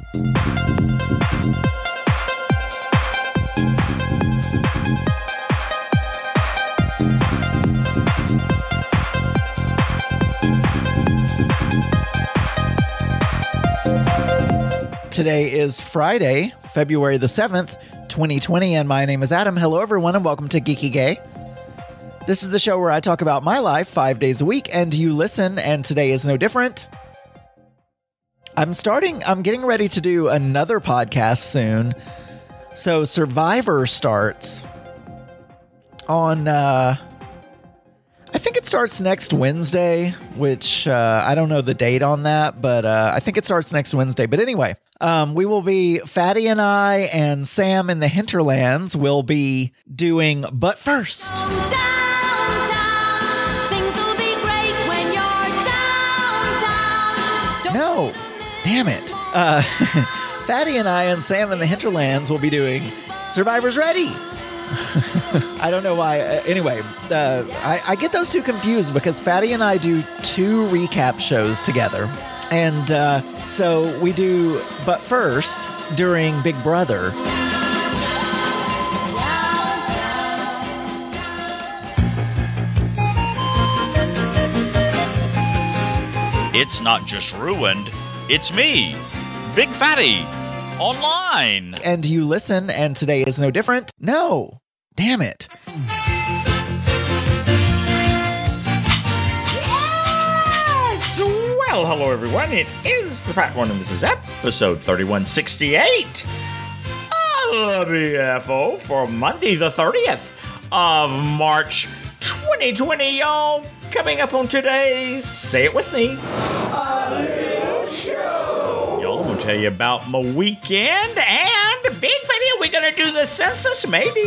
Today is Friday, February the 7th, 2020, and my name is Adam. Hello, everyone, and welcome to Geeky Gay. This is the show where I talk about my life 5 days a week, and you listen, and today is no different. I'm getting ready to do another podcast soon. So Survivor starts on, I think it starts next Wednesday, which I don't know the date on that, but I think it starts next Wednesday. But anyway, we will be, Fatty and I and Sam in the Hinterlands will be doing But First. No, damn it. Fatty and I and Sam in the Hinterlands will be doing Survivor's Ready. I don't know why. Anyway, I get those two confused because Fatty and I do two recap shows together. And so we do But First during Big Brother. It's not just ruined, it's me, Big Fatty, online. And you listen, and today is no different. No, damn it. Well, hello everyone, it is the Fat One, and this is episode 3168 of BFO for Monday the 30th of March 2020, y'all. Coming up on today's Say It With Me, a little show. Y'all, I'm going to tell you about my weekend, and Big Fatty, are we going to do the census, maybe?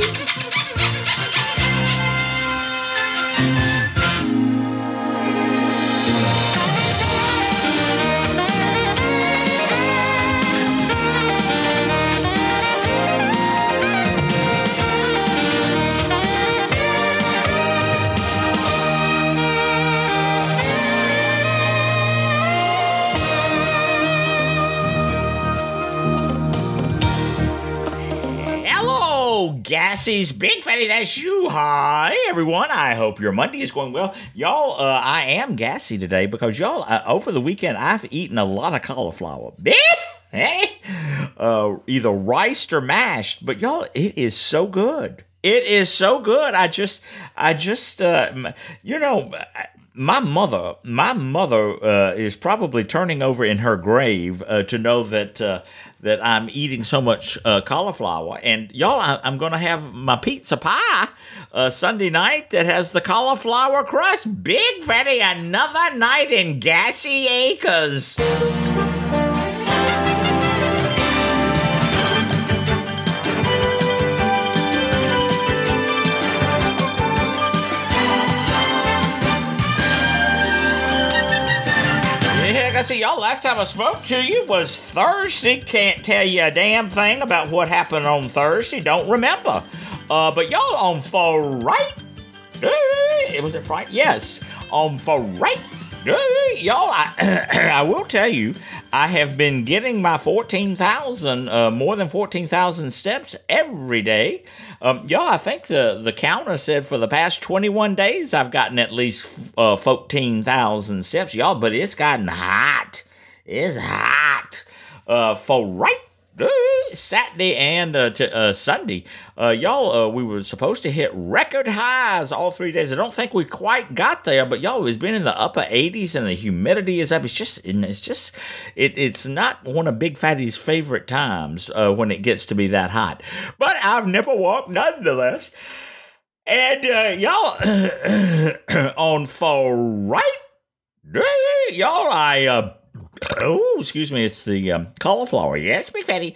Gassie's Big Fatty, that's you. Hi, everyone. I hope your Monday is going well. Y'all, I am gassy today because, y'all, over the weekend, I've eaten a lot of cauliflower. Hey? Either riced or mashed. But, y'all, it is so good. It is so good. I just, you know, my mother is probably turning over in her grave to know that I'm eating so much cauliflower. And y'all, I'm going to have my pizza pie Sunday night that has the cauliflower crust. Big Fatty, another night in Gassy Acres. See, y'all, last time I spoke to you was Thursday. Can't tell you a damn thing about what happened on Thursday. Don't remember. But y'all, on Friday, was it Friday? Yes, on Friday, y'all, I will tell you, I have been getting my more than 14,000 steps every day. Y'all, I think the counter said for the past 21 days I've gotten at least 14,000 steps, y'all, but it's gotten hot. It's hot. For Saturday and Sunday, y'all, we were supposed to hit record highs all 3 days. I don't think we quite got there, but y'all, it's been in the upper 80s and the humidity is up. It's not one of Big Fatty's favorite times when it gets to be that hot. But I've nipple walked nonetheless. And y'all, on Friday, y'all, excuse me, it's the cauliflower. Yes, Big Fatty.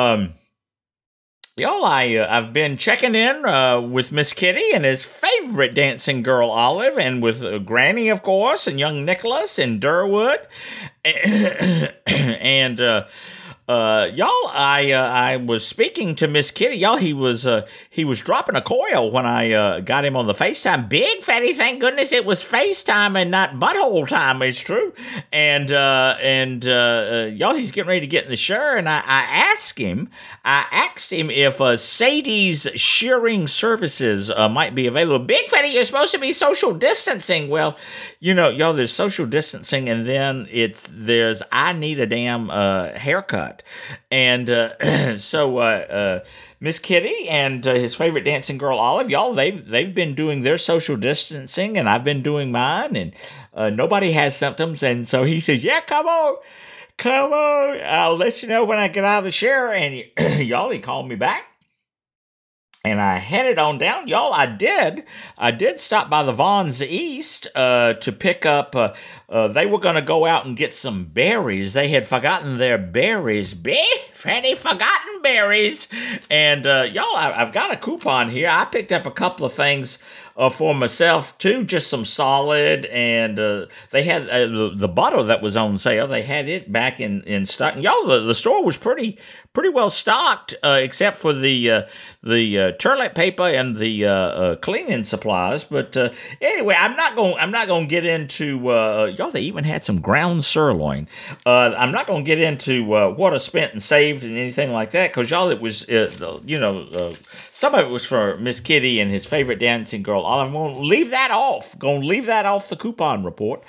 Y'all, I've been checking in with Miss Kitty and his favorite dancing girl, Olive, and with Granny, of course, and young Nicholas and Durwood. And Y'all, I was speaking to Miss Kitty. Y'all, he was dropping a coil when I got him on the FaceTime. Big Fatty, thank goodness it was FaceTime and not butthole time. It's true. And y'all, he's getting ready to get in the shower, and I asked him if Sadie's shearing services might be available. Big Fatty, you're supposed to be social distancing. Well, y'all, there's social distancing, and then there's I need a damn haircut. And so Miss Kitty and his favorite dancing girl Olive, y'all, they've been doing their social distancing, and I've been doing mine, and nobody has symptoms. And so he says, "Yeah, come on, I'll let you know when I get out of the shower." And y'all, he called me back. And I headed on down. Y'all, I did stop by the Vaughn's East to pick up, they were going to go out and get some berries. They had forgotten their berries. Big Fatty forgotten berries. And y'all, I've got a coupon here. I picked up a couple of things for myself, too, just some solid. And they had the butter that was on sale. They had it back in stock. And y'all, the store was pretty well stocked, except for the toilet paper and the cleaning supplies. But anyway, I'm not going to get into y'all. They even had some ground sirloin. I'm not going to get into what I spent and saved and anything like that, because y'all, it was some of it was for Miss Kitty and his favorite dancing girl. I'm going to leave that off. The coupon report.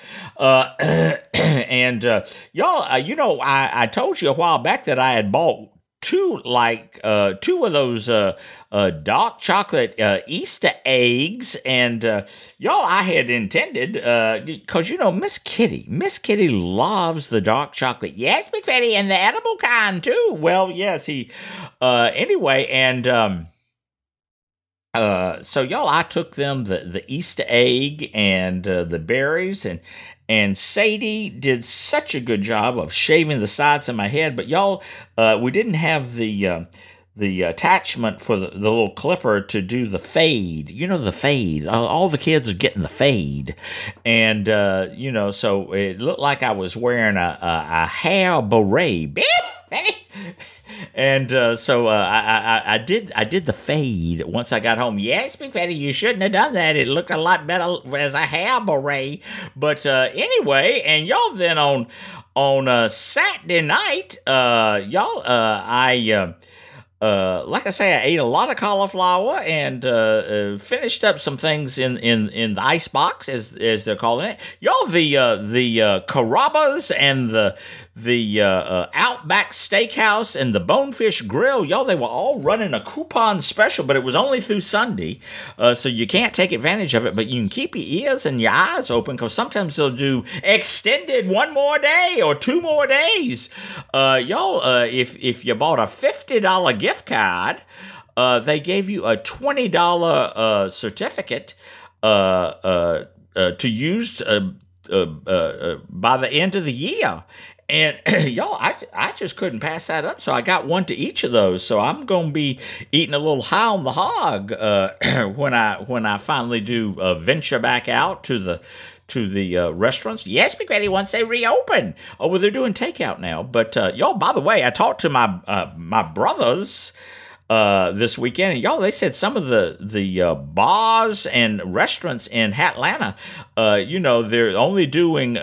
And y'all, I told you a while back that I had bought two of those dark chocolate Easter eggs, and y'all, I had intended, because Miss Kitty loves the dark chocolate. Yes, Big Fatty, and the edible kind too. Well, yes, anyway, and so y'all, I took them the Easter egg and the berries, and Sadie did such a good job of shaving the sides of my head. But y'all, we didn't have the attachment for the little clipper to do the fade. The fade. All the kids are getting the fade. And, so it looked like I was wearing a hair beret. And so I did the fade once I got home. Yes, Big Fatty, you shouldn't have done that. It looked a lot better as a hair beret. But anyway, and y'all, then on Saturday night, y'all, I like I say, I ate a lot of cauliflower and finished up some things in the ice box, as they're calling it. Y'all, the Carrabba's and the Outback Steakhouse and the Bonefish Grill, y'all, they were all running a coupon special, but it was only through Sunday, so you can't take advantage of it, but you can keep your ears and your eyes open, because sometimes they'll do extended 1 more day or 2 more days. Y'all, if you bought a $50 gift card, they gave you a $20 certificate to use by the end of the year. And y'all, I just couldn't pass that up, so I got one to each of those. So I'm going to be eating a little high on the hog when I finally do venture back out to the restaurants. Yes, Big Fatty, once they reopen. Oh, well, they're doing takeout now. But y'all, by the way, I talked to my brothers this weekend, and y'all, they said some of the bars and restaurants in Atlanta, they're only doing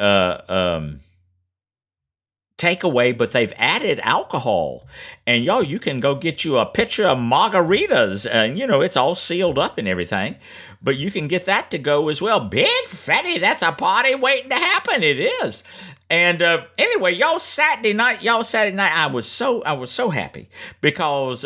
takeaway, but they've added alcohol. And y'all, you can go get you a pitcher of margaritas, and it's all sealed up and everything, but you can get that to go as well. Big Fatty, that's a party waiting to happen. It is. And anyway, y'all, Saturday night, I was so happy because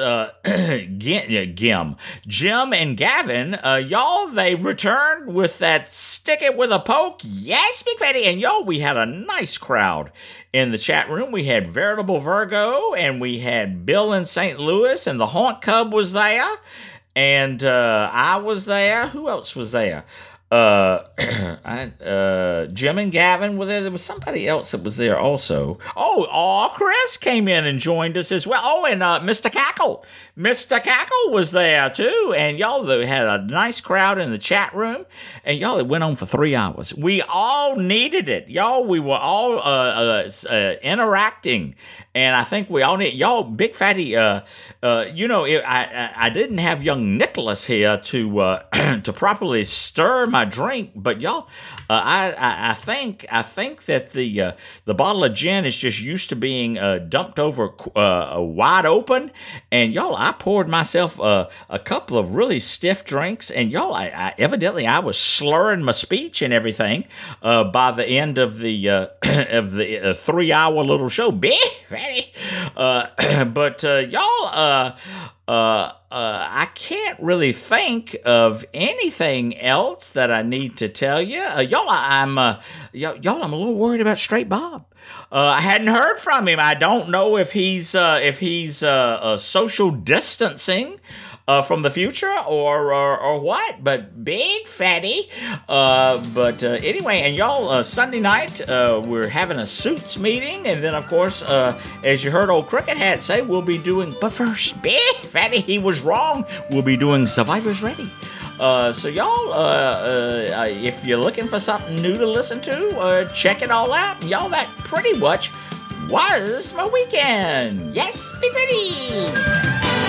Jim and Gavin, y'all, they returned with that stick it with a poke. Yes, Big Fatty. And y'all, we had a nice crowd in the chat room. We had Veritable Virgo, and we had Bill in St. Louis, and the Haunt Cub was there, and I was there. Who else was there? Jim and Gavin were there. There was somebody else that was there also. Oh, Chris came in and joined us as well. Oh, and Mr. Cackle. Mr. Cackle was there too. And y'all had a nice crowd in the chat room. And y'all, it went on for 3 hours. We all needed it. Y'all, we were all interacting. And I think we all need y'all, Big Fatty. I didn't have young Nicholas here to to properly stir my drink, but y'all, I think that the bottle of gin is just used to being dumped over wide open, and y'all, I poured myself a couple of really stiff drinks, and y'all, I evidently I was slurring my speech and everything by the end of the 3-hour little show. Big Fatty. But y'all, I can't really think of anything else that I need to tell you. Y'all, I'm a little worried about Straight Bob. I hadn't heard from him. I don't know if he's social distancing from the future or what, but Big Fatty. But anyway, and y'all, Sunday night, we're having a Suits meeting, and then, of course, as you heard old Cricket Hat say, we'll be doing, but first, Big Fatty, he was wrong, we'll be doing Survivor's Ready. So y'all, if you're looking for something new to listen to, check it all out. Y'all, that pretty much was my weekend. Yes, Big Fatty!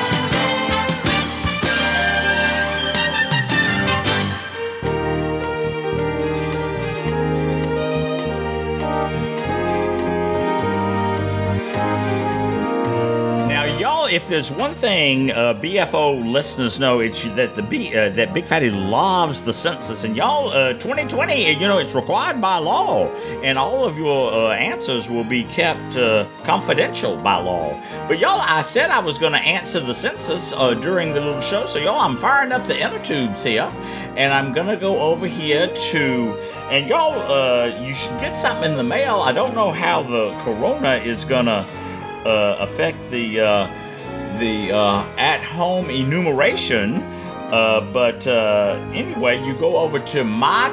If there's one thing BFO listeners know, it's that that Big Fatty loves the census, and y'all, 2020, it's required by law, and all of your answers will be kept confidential by law. But y'all, I said I was going to answer the census during the little show, so y'all, I'm firing up the inner tubes here, and I'm going to go over here to. And y'all, you should get something in the mail. I don't know how the corona is going to affect the at-home enumeration, but anyway, you go over to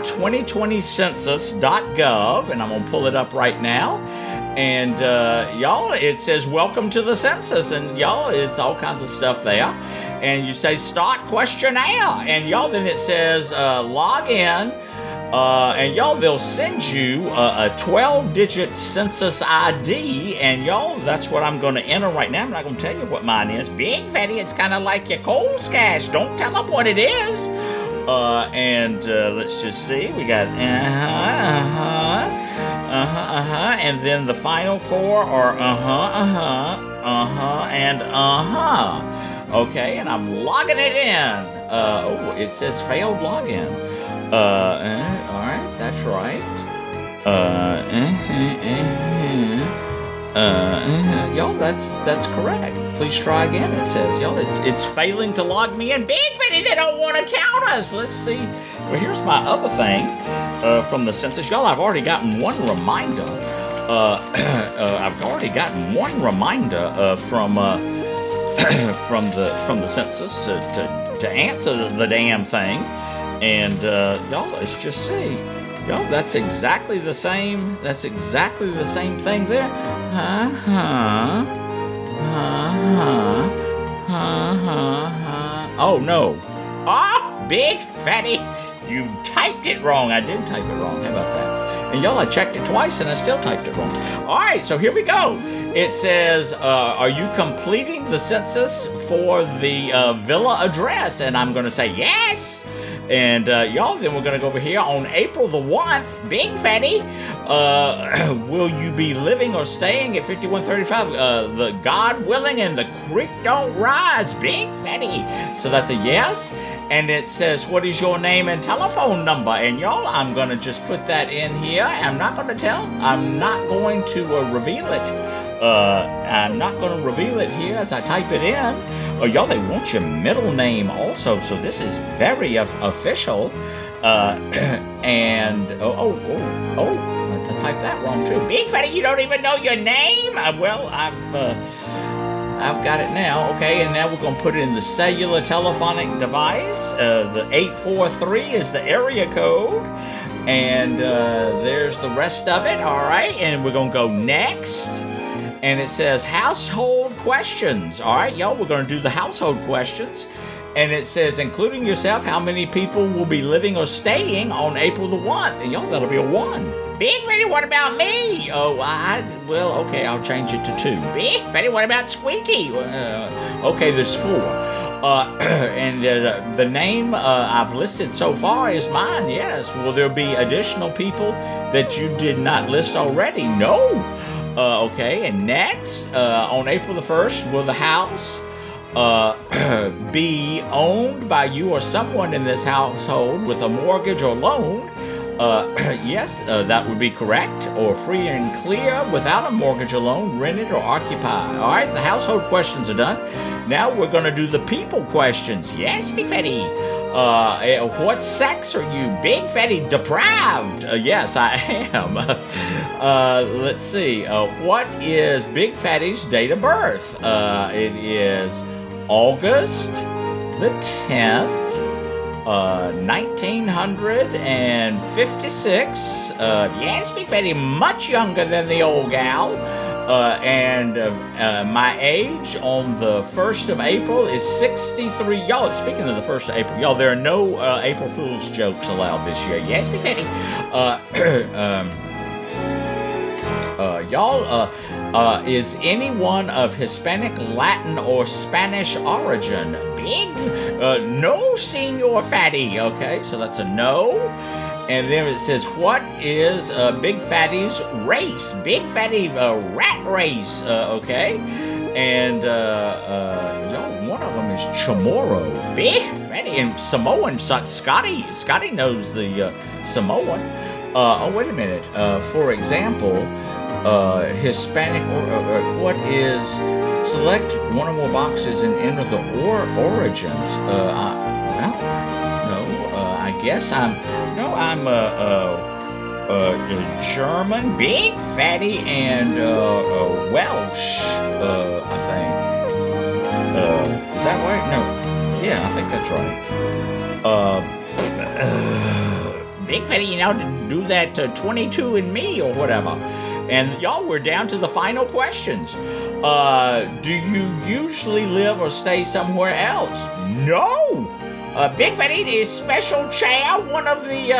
my2020census.gov, and I'm going to pull it up right now, and y'all, it says, welcome to the census, and y'all, it's all kinds of stuff there, and you say, start questionnaire, and y'all, then it says, log in, and y'all, they'll send you a 12-digit census ID, and y'all, that's what I'm going to enter right now. I'm not going to tell you what mine is. Big Fatty, it's kind of like your Kohl's Cash. Don't tell them what it is. And let's just see. We got and then the final four are and Okay, and I'm logging it in. It says failed login. All right, that's right. Y'all, that's correct. Please try again. It says, y'all, it's failing to log me in. Big Fatty, they don't want to count us. Let's see. Well, here's my other thing from the census. Y'all, I've already gotten one reminder. From the census to answer the damn thing. And y'all, let's just see. Y'all, that's exactly the same. That's exactly the same thing there. Oh no! Oh, Big Fatty, you typed it wrong. I did type it wrong. How about that? And y'all, I checked it twice, and I still typed it wrong. All right, so here we go. It says, "Are you completing the census for the villa address?" And I'm going to say yes. And y'all, then we're going to go over here on April the 1st, Big Fatty. Will you be living or staying at 5135? The God willing and the creek don't rise, Big Fatty. So that's a yes. And it says, what is your name and telephone number? And y'all, I'm going to just put that in here. I'm not going to reveal it. I'm not going to reveal it here as I type it in. Oh, y'all, they want your middle name also, so this is very official. And I typed that wrong too. Big Fatty, you don't even know your name? I've got it now. Okay, and now we're going to put it in the cellular telephonic device. The 843 is the area code. And there's the rest of it. All right, and we're going to go next. And it says household questions. All right, y'all, we're going to do the household questions. And it says, including yourself, how many people will be living or staying on April the 1st? And y'all, that'll be a 1. Big Freddy, what about me? Oh, well, okay, I'll change it to 2. Big Freddy, what about Squeaky? Okay, there's 4. And the name I've listed so far is mine, yes. Will there be additional people that you did not list already? No. Okay, and next, on April the 1st, will the house be owned by you or someone in this household with a mortgage or loan? Yes, that would be correct. Or free and clear without a mortgage or loan, rented or occupied. All right, the household questions are done. Now we're going to do the people questions. Yes, Big Fatty. What sex are you? Big Fatty deprived. Yes, I am. Let's see. What is Big Fatty's date of birth? It is August the 10th. 1956. Yes, Big Fatty, much younger than the old gal. And my age on the 1st of April is 63. Y'all, speaking of the 1st of April, y'all, there are no April Fool's jokes allowed this year. Yes, Big Fatty. Y'all, is anyone of Hispanic, Latin, or Spanish origin? Big? No, Senor Fatty. Okay, so that's a no. And then it says, what is Big Fatty's race? Big Fatty rat race, okay? And, y'all, one of them is Chamorro. Big Fatty and Samoan. Scotty knows the Samoan. Oh, wait a minute. For example, Hispanic, what is, select one or more boxes and enter the origins. I guess I'm German, Big Fatty, and Welsh, I think. Is that right? No. Yeah, I think that's right. Big Fatty, do that 22andMe or whatever. And y'all, we're down to the final questions. Do you usually live or stay somewhere else? No! Big Fatty is special chair. One of the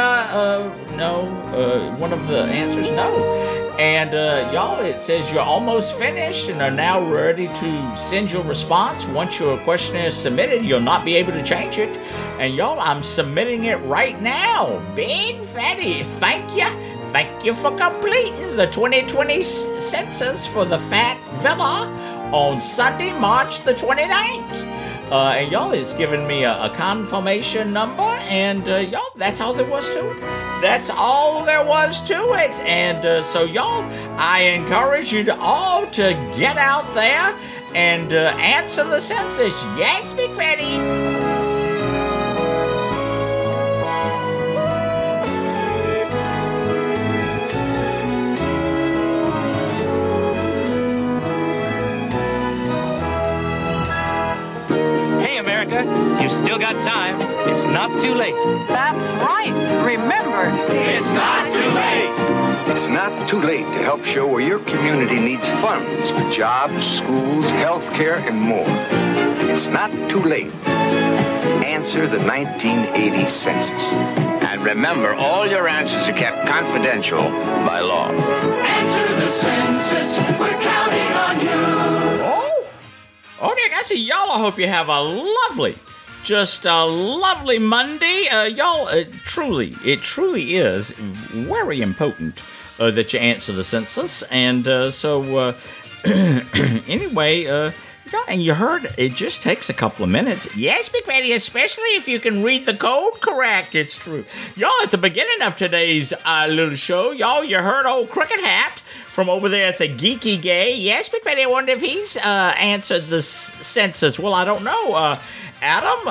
answers, no. And y'all, it says you're almost finished and are now ready to send your response. Once your questionnaire is submitted, you'll not be able to change it. And y'all, I'm submitting it right now. Big Fatty, thank you. Thank you for completing the 2020 census for the Fat Villa on Sunday, March the 29th. And y'all, it's given me a confirmation number, and y'all, that's all there was to it. That's all there was to it. And so y'all, I encourage you all to get out there and answer the census. Yes, Big Fatty. You've still got time. It's not too late. That's right. Remember, it's not too late. It's not too late to help show where your community needs funds for jobs, schools, health care, and more. It's not too late. Answer the 1980 census. And remember, all your answers are kept confidential by law. Answer the census. We're counting on you. Oh, Nick, I see y'all. I hope you have a lovely Monday. Y'all, it truly is very important that you answer the census. And anyway, and you heard it just takes a couple of minutes. Yes, Big Fatty, especially if you can read the code correct. It's true. Y'all, at the beginning of today's little show, y'all, you heard old Cricket Hat from over there at the Geeky Gay. Yes, Big Fatty, I wonder if he's answered the census. Well, I don't know. Adam,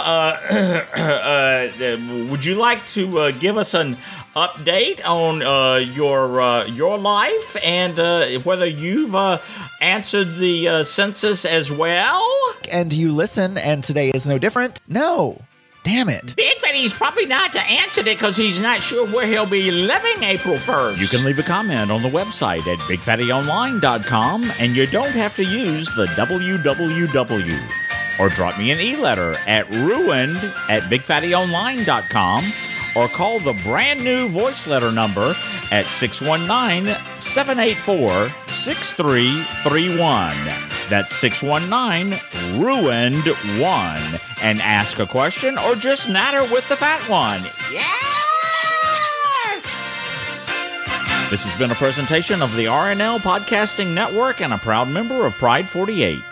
would you like to give us an update on your life and whether you've answered the census as well? And you listen, and today is no different? No. Damn it. Big Fatty's probably not answered it because he's not sure where he'll be living April 1st. You can leave a comment on the website at BigFattyOnline.com, and you don't have to use the www. Or drop me an e-letter at ruined@BigFattyOnline.com, or call the brand new voice letter number at 619-784-6331. That's 619-RUINED-1. And ask a question or just natter with the fat one. Yes! This has been a presentation of the RNL Podcasting Network and a proud member of Pride 48.